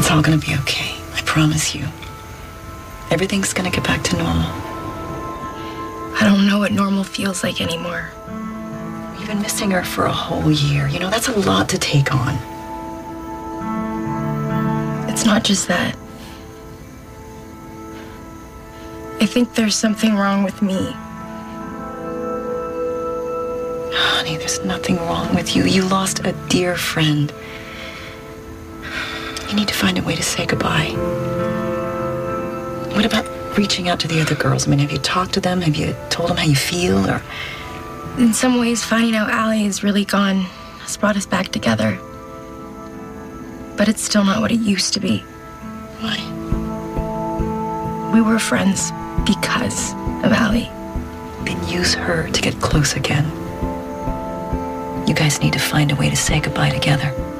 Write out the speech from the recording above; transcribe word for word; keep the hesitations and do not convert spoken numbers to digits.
It's all gonna be okay. I promise you. Everything's gonna get back to normal. I don't know what normal feels like anymore. You've been missing her for a whole year. You know, that's a lot to take on. It's not just that. I think there's something wrong with me. Honey, there's nothing wrong with you. You lost a dear friend. You need to find a way to say goodbye. What about reaching out to the other girls? I mean, have you talked to them? Have you told them how you feel? Or in some ways, finding out Allie is really gone has brought us back together. But it's still not what it used to be. Why? We were friends because of Allie. Then use her to get close again. You guys need to find a way to say goodbye together.